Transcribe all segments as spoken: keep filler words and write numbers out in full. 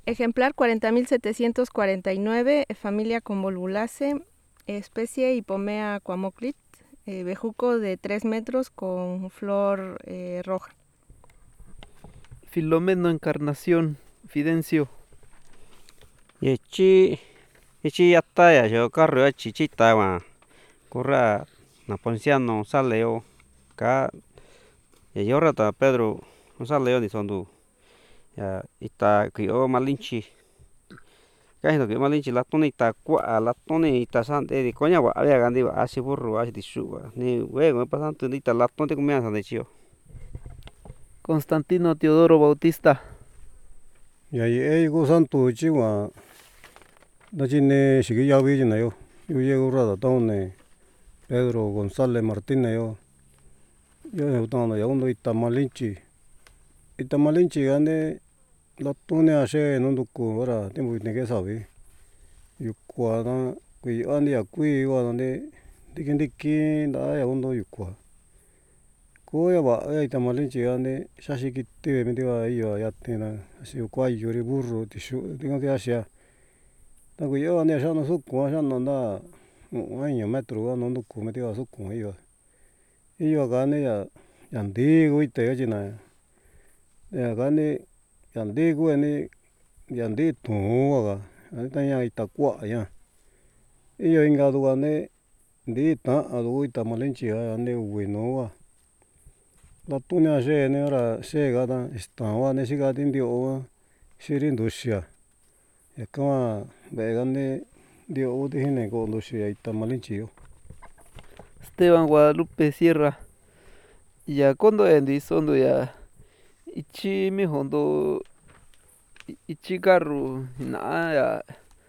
Ejemplar cuarenta mil setecientos cuarenta y nueve, familia Convolvulaceae, especie Hipomea quamoclit, eh, bejuco de tres metros con flor eh, roja. Filomeno Encarnación, Fidencio. Yechi yechi yatta ya yo carro chichita wa corra na ponciano saleo ka ya yorra ta Pedro no saleo ni sondu ya ita kio malinchi ka hindo kio malinchi la toni ta kwa la toni ita sante di coña wa avea gandi wa asi burro asi dishuwa ni wego pasantu ni ta la toni kumia sante chio. Constantino Teodoro Bautista. Ya ye go santo chiwa da chine shigi yawi jina yo yo ye go rada taune Pedro González Martínez yo yo yo tauna ya undo Itamalinchi Itamalinchi gane la tone ashe nonduku ora tiempo nege sabe yukwa na kui andi ya kui wa ne dikin dikin da ya undo yukwa ko ya ba ya Itamalinchi gane shashi kitte me diwa iyo ya tena asi kwa yuri burro tishu diga de asia ta kui yo ne shano suku shano na año metro wa nonduku me diwa suku iyo iyo gane ya yandi guite ya jina ya gane yandi guene yandi tuwa ga ta ya itakua ya iyo inga du gane ndi ta adu Itamalinchi ya ne uino wa la tunia she ne ora she ga da sta wa ne shiga dindio wa shiri nduxia ya kama be gane dio udi hine go nduxia Itamalinchi yo. Esteban Guadalupe Sierra. Ya kondo endi sondo ya ichi mi hondo ichi carro na ya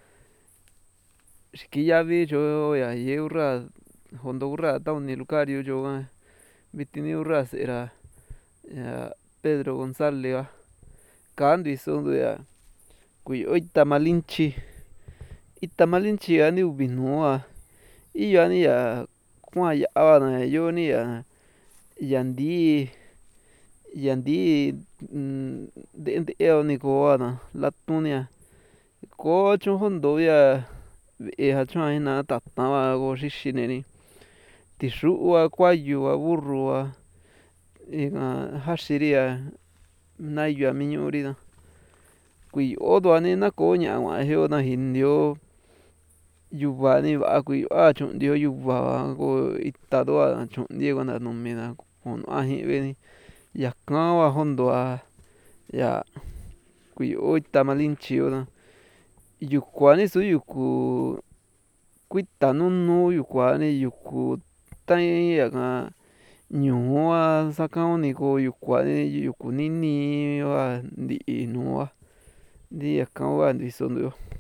skiyavi yo ya yeurra hondo urra tauni lucario yo bitini urra era ya Pedro González va kandi sondo ya kui Itamalinchi Itamalinchi ani ubinua iyo ani ya kuan ya na yo ni ya yandi yandi de de ni ko na la tunia ko chon hondo ya e ha chuan na ta ta ba go xixi neni tixua kuayo wa burro wa ega jaxiria na yo mi ñurida kui odo ani na ko ña wa jeo na jindio yuva ni va kui a chon dio yuva go itado a chon diego na numida kon aji beni ya kan wa hondo a ya kui Itamalinchi yo yukua ni su yuku kuita nunu yukua ni yuku tain ya ka ñuu a sakao ni ko yukua ni yuku nini wa ndi nua ndi ya kan wa ndi sondo yo.